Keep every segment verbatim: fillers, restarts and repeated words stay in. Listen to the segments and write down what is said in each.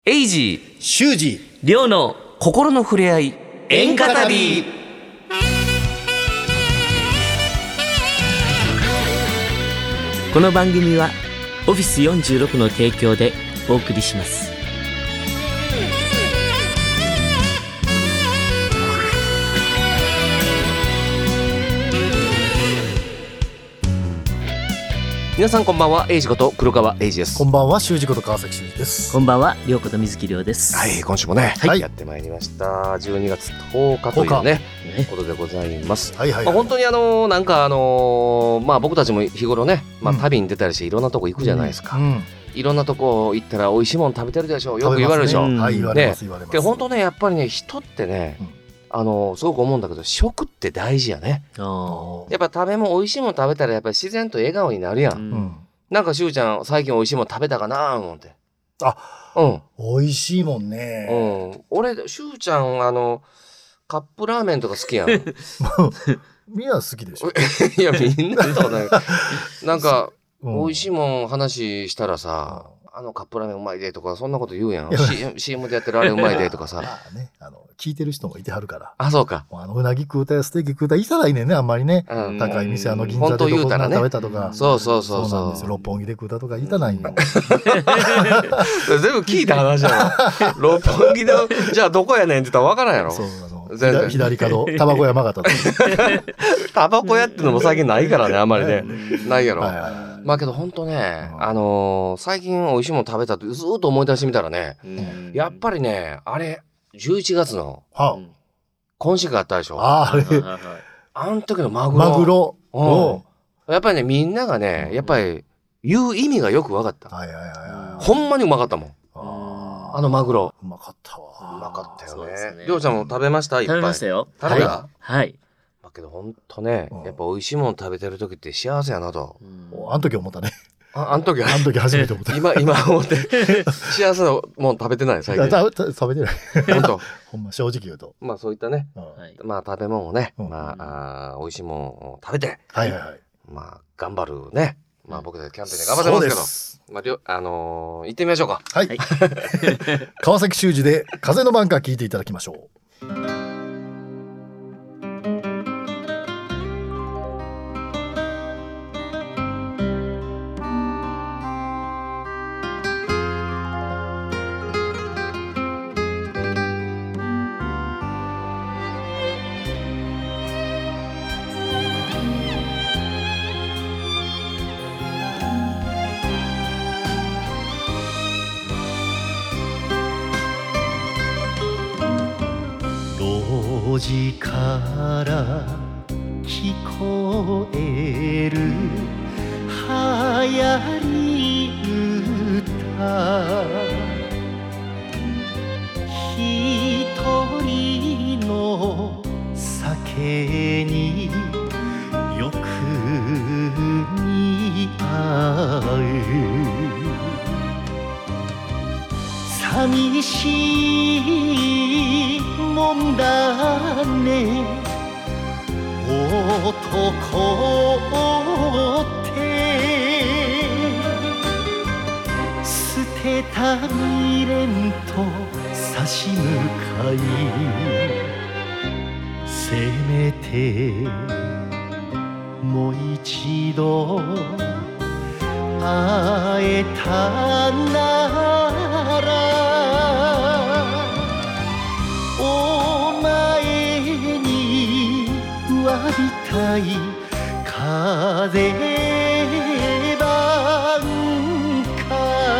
エイジー、 修二、 リョウの心の触れ合い、演歌旅。この番組はオフィスよんじゅうろくの提供でお送りします。皆さんこんばんは、エイジこと黒川エイジです。 こんばんは、修二こと川崎修二です。 こんばんは、りょうこと水木りょうです。 はい、今週もね、 はい、 やってまいりました。じゅうにがつとおかというねことでございます。 はいはいはい、 まあ、本当にあのなんかあのまあ僕たちも日頃ね、まあ、旅に出たりしていろんなとこ行くじゃないですか、うんうん、いろんなとこ行ったら美味しいもの食べてるでしょう、よく言われるでしょう、 ね、はい、言われます言われます。 で本当ね、やっぱりね、人ってね、うん、あのすごく思うんだけど、食って大事やね。あ、やっぱ食べも美味しいもの食べたらやっぱり自然と笑顔になるやん、うん、なんかしゅうちゃん最近美味しいもの食べたかな思って。 あ、うん、美味しいもんね。 うん、俺しゅうちゃんあのカップラーメンとか好きやん。 みんな好きでしょ。 いや、みんなとね、なんか美味しいもん話したらさ、うん、あのカップラーメンうまいでとかそんなこと言うやん。CM, CM でやってるあれうまいでとかさ。 まあね、あの聞いてる人もいてはるから。 あ、そうか。 あのうなぎ食うたやステーキ食うたいたらいいねんね、あんまりね。うん、高い店、あの銀座でどこで食べたとか、ね、 そうそうそうそう。 そうなんですよ。六本木で食うたとかいたないんよ。 全部聞いた話やろ。六本木でじゃあどこやねんって言ったら分からんやろ。 そう、あの左, 左角タバコ屋曲がったタバコ屋ってのも最近ないからね、あんまりね。ないやろ。 はいはいはい、 まあけど本当ね、うん、あのー、最近美味しいもの食べたってずっと思い出してみたらね、うん、やっぱりね、あれじゅういちがつの今週があったでしょ。 ああれあの時のマグロ。 マグロ。 うん、やっぱりね、みんながね、やっぱり言う意味がよく分かった。はいはいはいはい、ほんまにうまかったもん。あ, あのマグロ。 うまかったわ。 うまかったよね。りょうちゃんも食べました？いっぱい。 食べましたよ。 食べた？ はい。 だけど本当ね、やっぱ美味しいもの食べてる時って幸せやなと。 うん、あの時思ったね。 あ, あの時あの時初めて思った。 今今思って幸せなもの食べてない最近。 食べてない。 本当。 ほんま正直言うと。 まあそういったね、うん、まあ食べ物をね、 うん、 まあ、あ美味しいものを食べて、 はいはいはい、 まあ頑張るね。まあ僕たちキャンペーンで頑張ってますけど。そうです。まありょあのー、行ってみましょうか。 はい。はい、川崎修二で風の晩夏聞いていただきましょう。路地から聞こえるはやり歌、一人の酒によく似合う寂しいもんだね、男って捨てた未練と差し向かい、せめてもう一度会えたなら浴びたい風晩夏。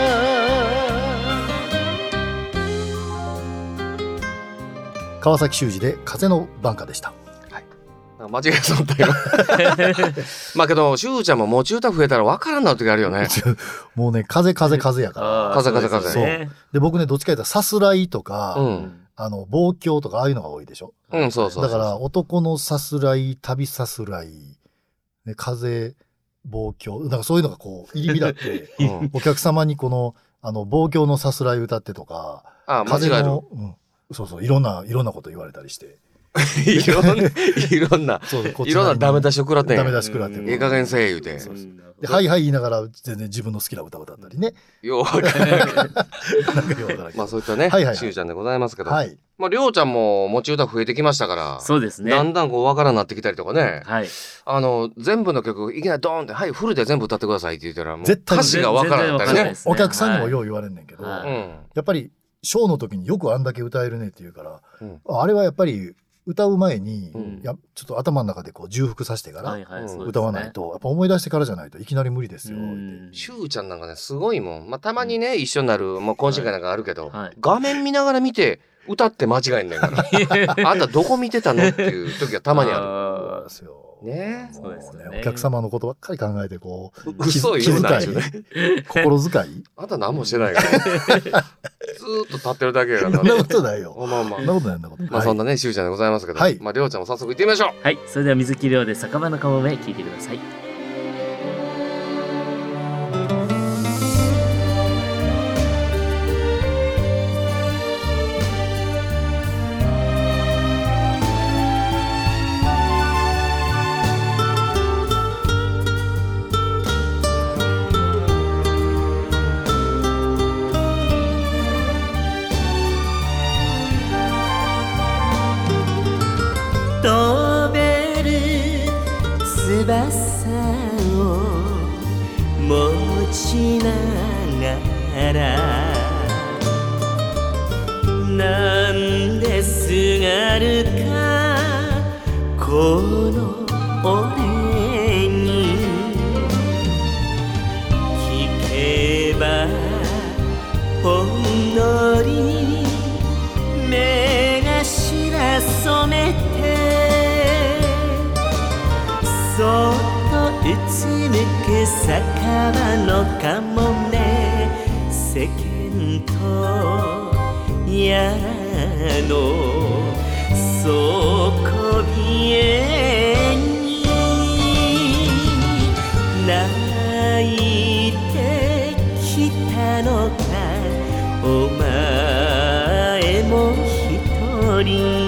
川崎修二で風の晩夏でした。 はい、間違えそうだよ。まあけどしゅうちゃんも持ち歌増えたら分からんなる時あるよね。 もうね、風風風やから。 風風風。 そうで、僕ね、どっちか言ったらさすらいとか、うん、あの望郷とかああいうのが多いでしょ。 うん、そうそうそう。 だから男のさすらい、旅さすらい、ね、風望郷、なんかそういうのがこう入り乱って、うん、お客様にこのあの望郷のさすらい歌ってとか、 ああ間違える。 うん、そうそう、いろんないろんなこと言われたりして。 いろんな、いろんな、いろんなダメ出しを食らってんや。 ダメ出し食らってる。 ええ加減せえ言うて。 で、はいはい言いながら全然自分の好きな歌歌ったりね。 ようわからないけど。まあそういったね、しゅうちゃんでございますけど。はい。まありょうちゃんも持ち歌増えてきましたから。 そうですね。 だんだんこうわからんなってきたりとかね。 はい。 あの、全部の曲、いきなりドーンって、はい、フルで全部歌ってくださいって言ったら、もう歌詞がわからんかったりね。 お客さんにもよう言われんねんけど、やっぱり、ショーの時によくあんだけ歌えるねって言うから、あれはやっぱり、歌う前に、うん、やちょっと頭の中でこう重複させてから歌わないと、やっぱ思い出してからじゃないといきなり無理ですよ。 しゅうちゃんなんかねすごいもん。まあたまにね、うん、一緒になるもう懇親会なんかあるけど、はい、画面見ながら見て歌って間違えんねんから。あんたどこ見てたのっていう時はたまにある。 そうですよ。 ね、 そうですね。お客様のことばっかり考えてこう、 嘘言うなよね。 心遣い。 あんた何もしてないから。ずーっと立ってるだけやから。 そんなことないよ。 まあまあ。 そんなことないんだこと。 まあそんなね、しゅうちゃんでございますけど、まありょうちゃんも早速行ってみましょう。 はい、それでは水木りょうで酒場のかもめ聞いてください。 飛べる翼を持ちながらなんですがるかこの俺に聞けばほんのり目頭染めてそっとうつむく酒場のかもめ世間とやらの底冷えに泣いてきたのかお前も一人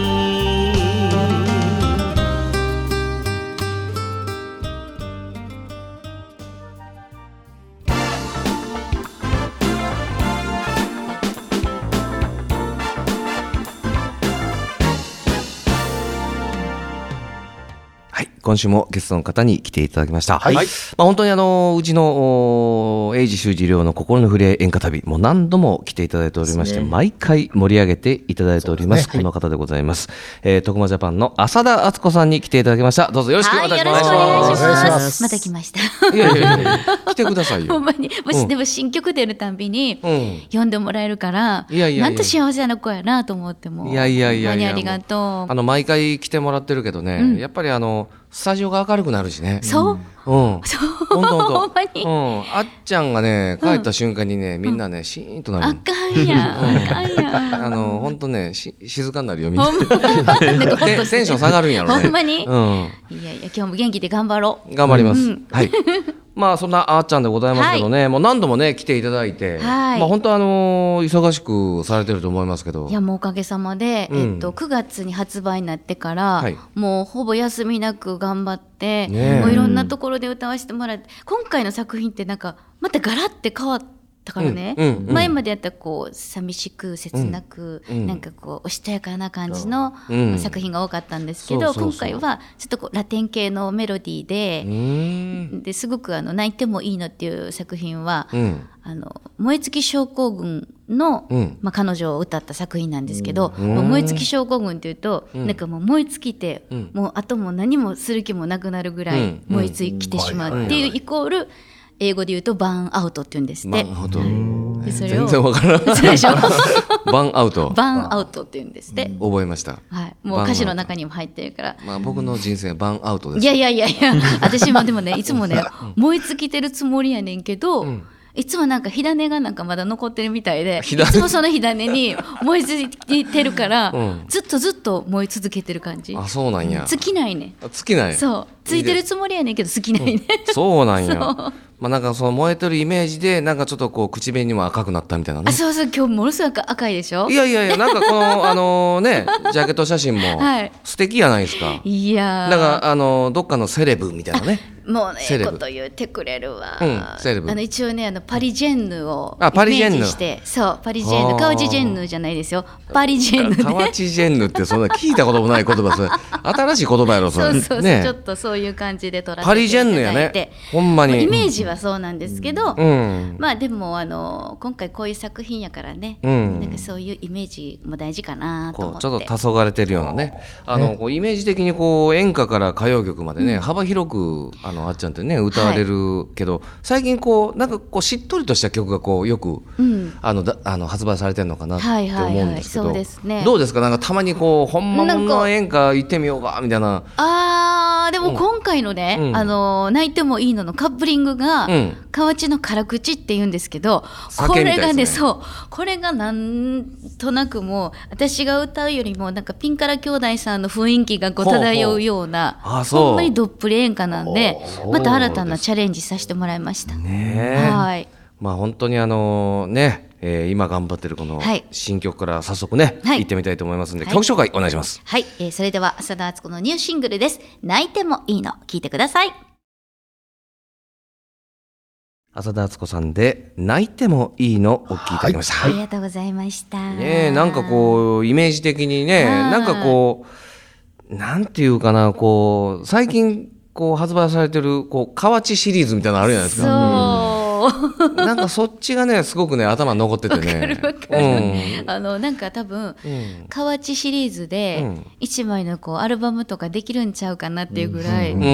今週もゲストの方に来ていただきました。 はい。まあ、本当にあの、うちの、英治修二郎の心の触れ演歌旅、もう何度も来ていただいておりまして、ね、毎回盛り上げていただいております。すね、この方でございます。はい、えー、徳間ジャパンの浅田敦子さんに来ていただきました。どうぞよろしくお願いします。はい、よろしくお願いします。また来ました。 いやいやいや来てくださいよ。 ほんまに。もし、うん、でも新曲出るたんびに、うん、読んでもらえるから、いやいやいやなんと幸せな子やなと思っても。 いやいやいやいや。 ありがとう。 あの、毎回来てもらってるけどね、うん、やっぱりあの、スタジオが明るくなるしね。 そう、 うん、 そう。 ほんとほんと。 ほんまに。 うん。あっちゃんがね、帰った瞬間にね、みんなね、シーンとなる。 あかんやん。あかんやん。 あの、ほんとね、し、静かになるよ、みんな。テンション下がるんやろね。 ほんまに。 うん。 いやいや、今日も元気で頑張ろう。頑張ります。はい。まあそんなあっちゃんでございますけどね、はい、もう何度もね来ていただいて、はい、まあ本当あのー、忙しくされてると思いますけど、 いやもうおかげさまで、うん、えっとくがつに発売になってから、はい、もうほぼ休みなく頑張って、ね、もういろんなところで歌わせてもらって、今回の作品ってなんかまたガラッて変わってだからね、うんうんうん、前までやったらこう寂しく切なく、うん、なんかこうおしとやかな感じの作品が多かったんですけど、うん、今回はちょっとこうラテン系のメロディーで、うん、ですごくあの泣いてもいいのっていう作品は、うん、あの燃え尽き症候群の、うんまあ、彼女を歌った作品なんですけど、うんまあ、燃え尽き症候群っていうと、うん、なんかもう燃え尽きて、うん、もうあとも何もする気もなくなるぐらい燃え尽きてしまうっていうイコール英語で言うとバーンアウトって言うんですって。バーンアウト。でそれを全然わからない。そうでしょ。バーンアウト。バーンアウトって言うんですって。覚えました。 はい。もう歌詞の中にも入ってるから。 まあ僕の人生はバーンアウトです。 いやいやいやいや、私もでもね、いつもね、燃え尽きてるつもりやねんけど、うん、いつもなんか火種がなんかまだ残ってるみたいで、いつもその火種に燃え尽きてるから、うん、ずっとずっと燃え続けてる感じ。 あ、そうなんや。 尽きないね。 尽きない。 そう。ついてるつもりやねんけど尽きないね。 うん、そうなんや。 まあ、なんかその燃えてるイメージでなんかちょっとこう口紅も赤くなったみたいなね。 あ、そうそう、今日ものすごく赤いでしょ。 いやいやいや、なんかこのあのねジャケット写真も素敵やないですか。 いやー、 なんかあのどっかのセレブみたいなね。 もうね、ええこと言ってくれるわ、 うん、セレブ。 あの一応ね、あのパリジェンヌをイあ、パリジェンヌメージして、そうパリジェンヌ、河内ジェンヌじゃないですよ、パリジェンヌで。 河内ジェンヌってそんな聞いたこともない言葉、それ新しい言葉やろそれ。 そうそうそう、 ね、 ちょっとそういう感じで撮らせていただいて。 パリジェンヌやね、ほんまに。 イメージはそうなんですけど、 うん、 まあでもあの今回こういう作品やからね、うん、なんかそういうイメージも大事かなと思って。 こうちょっと黄昏れてるようなね、あの、ね、こうイメージ的にこう演歌から歌謡曲までね、うん、幅広くあのあっちゃんってね歌われるけど、はい、最近こうなんかこうしっとりとした曲がこうよく、うん、あのだあの発売されてるのかなって思うんですけど、はいはいはい、そうですね、どうですか、なんかたまにこう本物の演歌行ってみようかみたいな。 あー、でも今回のね、うん、あの泣いてもいいののカップリングが、うん、河内の辛口って言うんですけど、これが ね, ねそうこれがなんとなくもう私が歌うよりもなんかピンカラ兄弟さんの雰囲気がこう漂うような、ほうほう、あ、ほんまにどっぷり演歌なんで、また新たなチャレンジさせてもらいました。 ね、はい、まあ本当にあのね、えー、今頑張ってるこの新曲から早速ね、はい、行ってみたいと思いますので、はい、曲紹介お願いします。 はい、えー、それでは浅田敦子のニューシングルです。泣いてもいいの、聞いてください。 浅田敦子さんで泣いてもいいのお聞きいただきました、 はいはい、ありがとうございました。 ね、なんかこうイメージ的にね、なんかこうなんていうかな、こう最近こう発売されてるこう河内シリーズみたいなのあるじゃないですか。そう、うん、なんかそっちがねすごくね頭に残っててね。わかるわかる、 うん、あのなんか多分、うん、河内シリーズで一枚のこうアルバムとかできるんちゃうかなっていうぐらい、うん、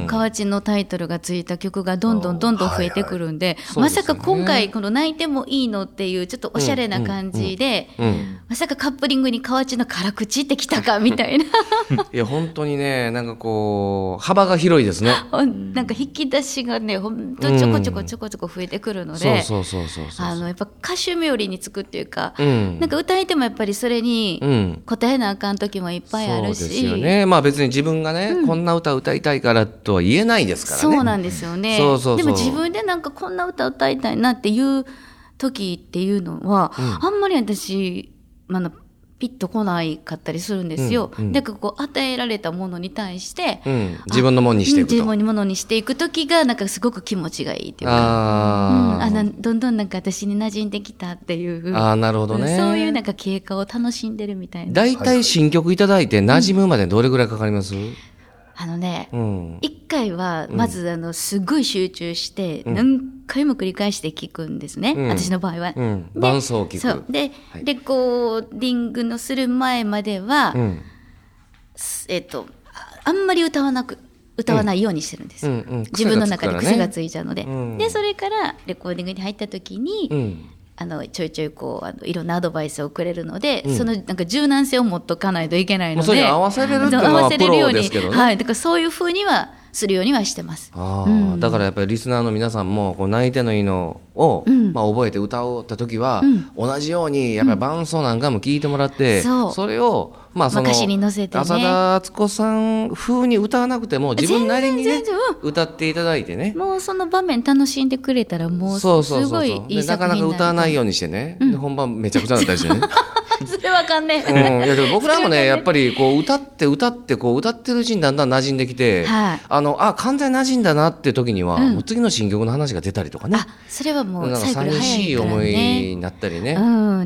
河内のタイトルがついた曲がどんどんどんどん増えてくるんで、はいはい、まさか今回この泣いてもいいのっていうちょっとおしゃれな感じで、うんうんうん、まさかカップリングに河内の辛口ってきたかみたいな。いや本当にね、なんかこう幅が広いですね。 なんか引き出しがね、ほんとちょこちょこちょこちょこ増えてくるので、 そうそうそうそう、 あのやっぱ歌手冥利につくっていうか、うん、なんか歌いてもやっぱりそれに答えなあかん時もいっぱいあるし、 そうですよね。まあ別に自分がね、うん、こんな歌歌いたいからとは言えないですからね。 そうなんですよね。そうそうそう、でも自分でなんかこんな歌歌いたいなっていう時っていうのは、うん、あんまり私あのピッと来ないかったりするんですよ。うんうん、だからこう与えられたものに対して、うん、 自分のものにしていくと、 自分のものにしていく時がなんかすごく気持ちがいいっていうか、あ、うん、あのどんどんなんか私に馴染んできたっていう、 あ、なるほどね、 そういうなんか経過を楽しんでるみたいな。 だいたい新曲いただいて馴染むまでどれぐらいかかります？うん、 あのね、うん、いっかいはまずあのすごい集中して何回も繰り返して聞くんですね、うん、私の場合は、うん、 伴奏を聞く。 そうで、はい、でコーディングのする前までは、うん、えっとあんまり歌わなく歌わないようにしてるんです、うんうんうん、自分の中で癖がついちゃうので、うん、でそれからレコーディングに入った時に、うん、あのちょいちょいこうあのいろんなアドバイスをくれるので、うん、そのなんか柔軟性を持っとかないといけないので、 それに合わせれるっていうのはプロですけどね、 はい、だからそういう風にはするようにはしてます。 あ、うん、だからやっぱりリスナーの皆さんもこう泣いてのいいのを、うん、まあ、覚えて歌おうった時は、うん、同じようにやっぱり伴奏なんかも聞いてもらって、うん、それをまあその、 まあ、歌詞に乗せてね、 浅田敦子さん風に歌わなくても自分なりにね歌っていただいてね、 もうその場面楽しんでくれたらもうすごいいい作品になる。 なかなか歌わないようにしてね、うん、で本番めちゃくちゃだったりしてね。 それわかんねえ、 うん、いやでも僕らもねやっぱりこう歌って歌ってこう歌ってるうちにだんだん馴染んできて、はい、あのあ完全に馴染んだなって時には、うん、もう次の新曲の話が出たりとかね。あ、 それはもうなんか寂しい思いになったりね、 うん、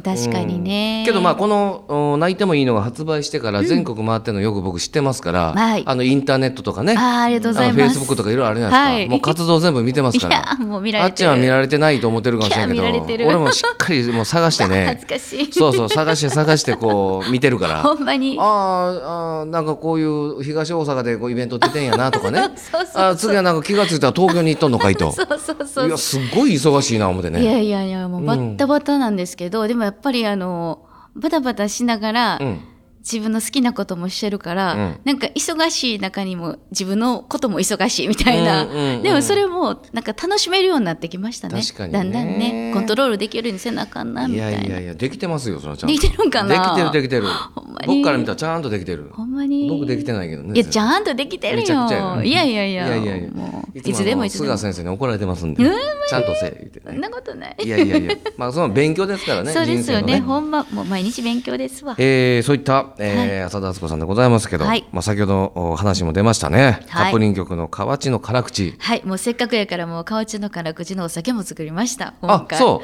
確かにね、 うん、けどまあこの泣いてもいいのが発売してから全国回ってるのよく僕知ってますから、うん、はい、あのインターネットとかね、 あ、ありがとうございます、 フェイスブックとかいろいろあるじゃないですか、はい、もう活動全部見てますから。いやもう見られてる、 あっちは見られてないと思ってるかもしれないけど、俺もしっかりもう探してね恥ずかしい、 そうそう探して探してこう見てるから、 ほんまに、 ああなんかこういう東大阪でこうイベント出てんやなとかねそうそうそう、あ次はなんか気がついたら東京に行っとんのかいとそうそうそう、いやすごい忙しいな思ってね。 いやいやいやもうバッタバタなんですけど、うん、でもやっぱりあのバタバタしながら、うん、 自分の好きなこともしてるから、うん、なんか忙しい中にも自分のことも忙しいみたいな、うんうんうん、でもそれもなんか楽しめるようになってきましたね。 確かにね。 だんだんねコントロールできるようにせなあかんなみたいな。 いやいやいやできてますよそのちゃんと。 できてるんかな。 できてるできてる。 ほんまに僕から見たらちゃんとできてる。 ほんまに。 僕できてないけどね。 いやちゃんとできてるよ。めちゃくちゃやいやいやいや。いやいやいや。もういつでもいつでも。 菅先生に怒られてますんで。ちゃんとせえ言って、ね。 そんなことない。 いやいやいや。まあその勉強ですからね。 そうですよね。 ねほんまもう毎日勉強ですわ。 えー、そういった、えーはい、浅田敦子さんでございますけど、はい、まあ先ほど話も出ましたね。はい、カップリング曲の河内の辛口。 はい、もうせっかくやからもう河内の辛口のお酒も作りました。今回。 あ、そう。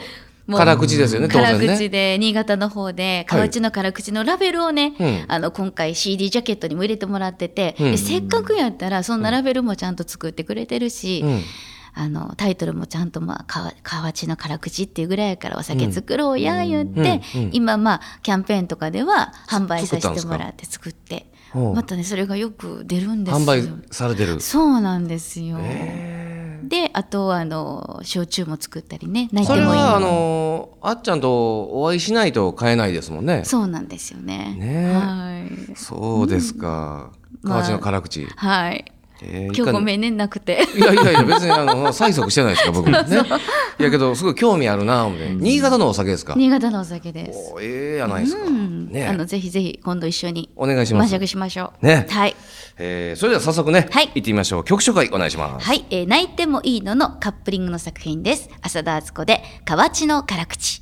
辛口ですよね、当然ね。 辛口で、新潟の方で、河内の辛口のラベルをね、はい、あの、今回 シーディー ジャケットにも入れてもらってて、うん、せっかくやったら、そんなラベルもちゃんと作ってくれてるし、うん、あの、タイトルもちゃんと、まあ、河内の辛口っていうぐらいやからお酒作ろうや、言って、うんうんうん、今、まあ、キャンペーンとかでは販売させてもらって作って、またね、それがよく出るんですよ。 販売されてる。 そうなんですよ。で、あとあの焼酎も作ったりね。泣いてもいいの。 それはあのあっちゃんとお会いしないと買えないですもんね。 そうなんですよね。 ね、 はい。 そうですか。うん、河内の辛口。 まあ、はい。えー、今日ごめんねなくて。 いやいやいや別にあの催促してないですか僕ね。いやけどすごい興味あるな思って。新潟のお酒ですか。 新潟のお酒です。 おええやないですか。うん、 ね。あのぜひぜひ今度一緒にお願いします。 晩酌しましょう。ね。 はい。 えー、それでは早速ね、 はい、 行ってみましょう。曲紹介お願いします。 はい、えー、泣いてもいいののカップリングの作品です。浅田敦子で河内の辛口。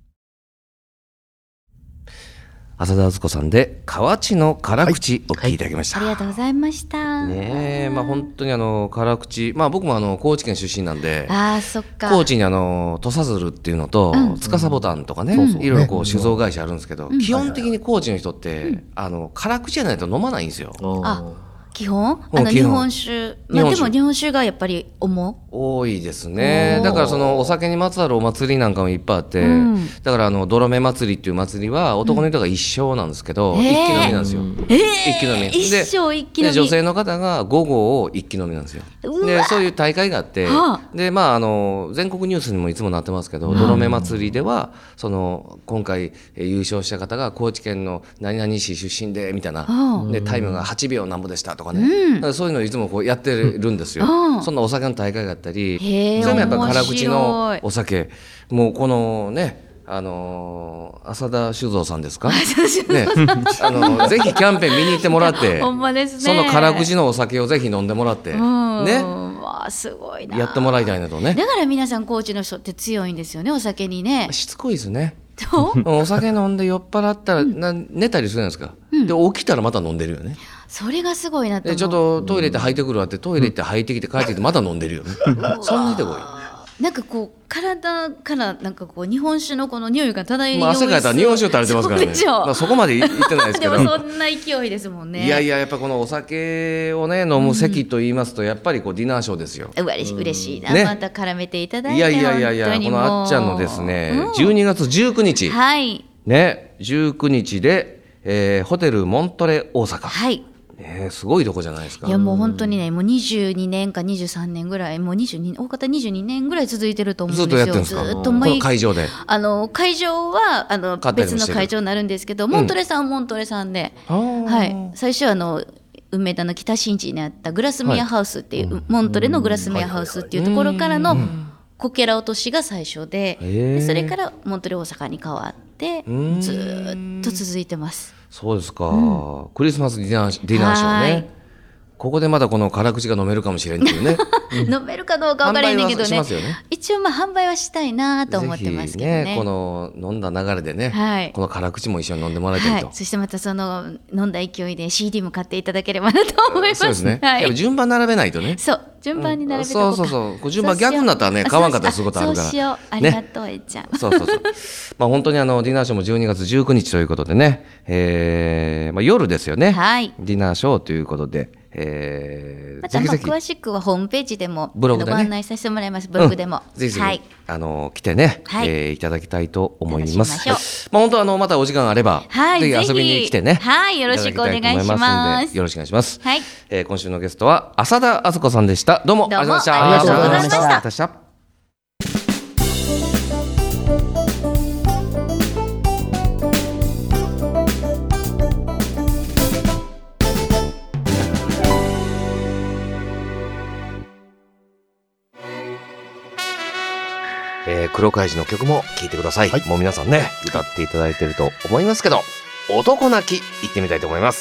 浅田敦子さんで河内の辛口お聞きいただきました、 はいはい、ありがとうございました。 ねえ、まあ本当にあの辛口、まあ僕もあの高知県出身なんで、 あそっか、 高知にあの土佐鶴っていうのと、うん、司ボタンとかね、うん、いろいろこう酒造会社あるんですけど、うん、基本的に高知の人って、うん、あの辛口じゃないと飲まないんですよ。 あ、基本あの日本酒、まあ、でも日本酒がやっぱり重多いですね。だからそのお酒にまつわるお祭りなんかもいっぱいあって、うん、だからあの泥目祭りっていう祭りは男の人が一升なんですけど、うん、一気飲みなんですよ、 えー、 一気飲み一升一気飲みで女性の方が午後を一気飲みなんですよ。でそういう大会があって、はあ、でまああの全国ニュースにもいつもなってますけど、うん、泥目祭りではその今回優勝した方が高知県の何々市出身でみたいな、うん、でタイムがはちびょうなんぼでしたとかね、うん、だからそういうのをいつもこうやってるんですよ、うん、そんなお酒の大会があったり、それもやっぱ辛口のお酒、もうこのねあのー、浅田酒造さんですか、ね、あのぜひキャンペーン見に行ってもらってほんまですね、 その辛口のお酒をぜひ飲んでもらって、ね、 わあすごいな、 やってもらいたいなとね。 だから皆さん高知の人って強いんですよね、お酒にね。 しつこいですね。お酒飲んで酔っ払ったら、うん、な寝たりするんですか、うん、で起きたらまた飲んでるよね。 それがすごいなって思う。 でちょっとトイレ行って吐いてくるわって、トイレ行って吐いてきて帰ってきてまた飲んでるよね、うん、そんな人が多い。 なんかこう体からなんかこう日本酒のこの匂いが漂い、 まあ、汗かいたら日本酒を垂れてますからね。 そ, まあそこまで言ってないですけどでもそんな勢いですもんね。 いやいややっぱこのお酒をね飲む席と言いますと、やっぱりこうディナーショーですよ。 うわ嬉しいな、ね、また絡めていただいて。 いやいやいやいや、このあっちゃんのですね、うん、じゅうにがつじゅうくにち、 はいね、じゅうくにちで、えー、ホテルモントレ大阪、 はい、 えー、すごいとこじゃないですか。 いやもう本当にね、もうにじゅうにねんかにじゅうさんねんぐらい、もうにじゅうに大方にじゅうにねんぐらい続いてると思うんですよ。 ずっとやってるんですか。 ずっと毎この会場で。 あの会場はあの別の会場になるんですけど、モントレさんはモントレさんで、うん、はい、最初はあの梅田の北新地にあったグラスミアハウスっていう、はい、モントレのグラスミアハウスっていうところからのこけら落としが最初 で, でそれからモントレ大阪に変わってずっと続いてます。 そうですか、うん、クリスマスディナー、ディナーショーね。ここでまだこの辛口が飲めるかもしれんっていうね飲めるかどうか分からへんねんけど ね, ね一応まあ販売はしたいなと思ってますけど ね, ねこの飲んだ流れでね、はい、この辛口も一緒に飲んでもらいたいと、はい、 そしてまたその飲んだ勢いで シーディー も買っていただければなと思います。 そうですね、はい、やっぱ順番並べないとね。 そう順番に並べておこうか、 うん、そうそうそう、順番逆になったらね買わんかったりすることあるから。 そうしよう、ありがとう、ね、えちゃん。 そうそうそうまあ本当にあのディナーショーもじゅうにがつじゅうくにちということでね、えーまあ、夜ですよね、はい、ディナーショーということで、えー、 またまあ詳しくはホームページでもブログで、ね、 ご案内させてもらいます。ブログでも、 うん、ぜひぜひ、はい、あの来てね、はい、えー、いただきたいと思います。ま, まあ本当あのまたお時間あれば、はい、ぜひ遊びに来てね、 はい、よろしくお願いします。 よろしくお願いします。はい、えー、今週のゲストは浅田敦子さんでした。どうもありがとうございました。 ありがとうございました。 黒怪人の曲も聴いてください、はい、もう皆さんね歌っていただいてると思いますけど、男泣き行ってみたいと思います。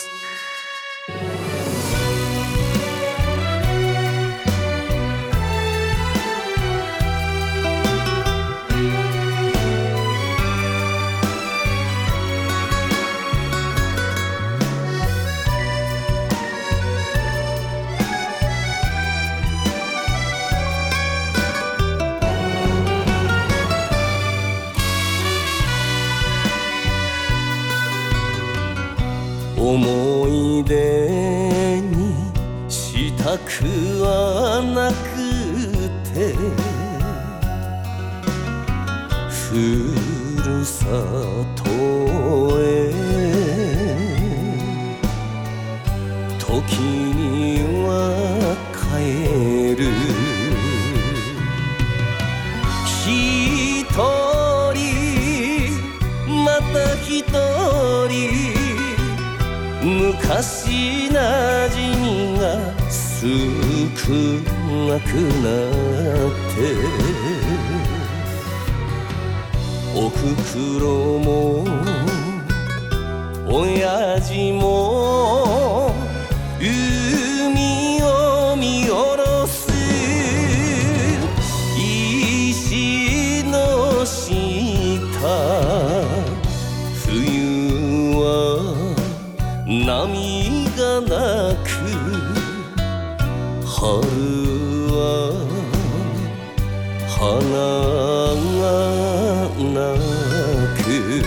思い出にしたくはなくて、ふるさとへ時には帰る。ひとりまたひとり昔なじみが少なくなっておふくろも親父も海を見下ろす石の下、冬は波がなく春は花が鳴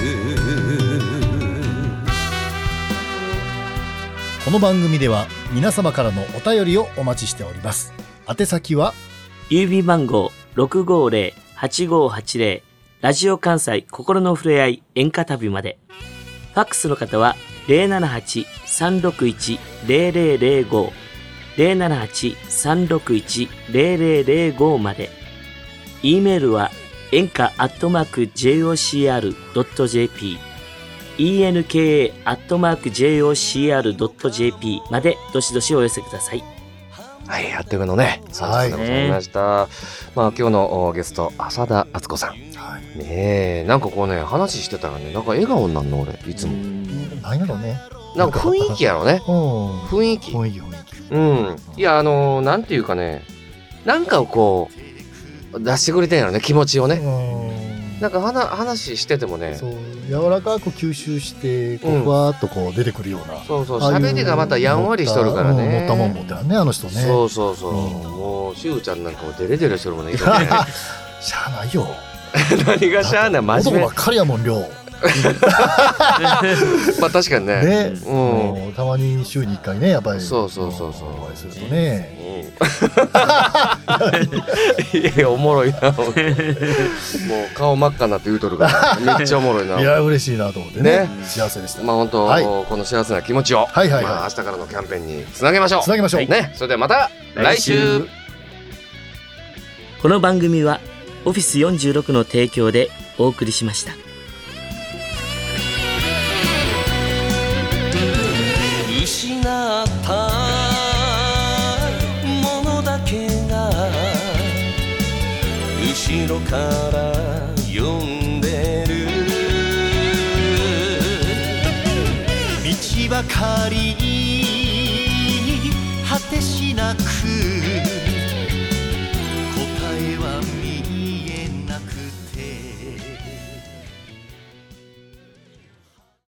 く。この番組では皆様からのお便りをお待ちしております。宛先は郵便番号 ろくごーぜろ はちごーはちぜろ ラジオ関西心のふれあい演歌旅まで。ファックスの方は ゼロななはち さんろくいち ゼロゼロゼロご ゼロななはち さんろくいち ゼロゼロゼロご まで。 E メールは演歌アットマーク ジェイオーシーアールドットジェーピー エンカ アットマーク ジェイオーシーアールドットジェーピー までどしどしお寄せください。 はい、あっという間のね、さんじかんでございました、はい、まあ今日のゲスト浅田敦子さん、はい、ねえ、なんかこうね話してたらね、なんか笑顔になるの俺いつも。 なんやろね、 なんか雰囲気やろね、雰囲気雰囲気雰囲気、 うん、いやあのー、なんていうかね、なんかをこう出してくれてんやろね、気持ちをね。なんか話話しててもね、 そう柔らかく吸収してこうふわっとこう出てくるような、うん、 そうそう、喋りがまたやんわりしとるからね、 持ったもん持ってるね、あの人ね。 そうそうそう、うん、もうしゅうちゃんなんかもデレデレしとるもんね。しゃあないよ何がしゃあない、真面目男ばっかりやもん量まあ確かにね、 ね、うん、たまに週にいっかいね、やっぱりそうそうそうそうお会いするとね、 うん、いやおもろいなもう顔真っ赤になって言うとるからめっちゃおもろいな。 いや嬉しいなと思ってね、ね、幸せでした。 まあ本当、はい、この幸せな気持ちを、はいはいはい、まあ、明日からのキャンペーンにつなげましょうつなげましょう、 ね、それではまた来週。 この番組はオフィスよんじゅうろくの提供でお送りしました。 失ったものだけが後ろから呼んでる、道ばかり果てしなく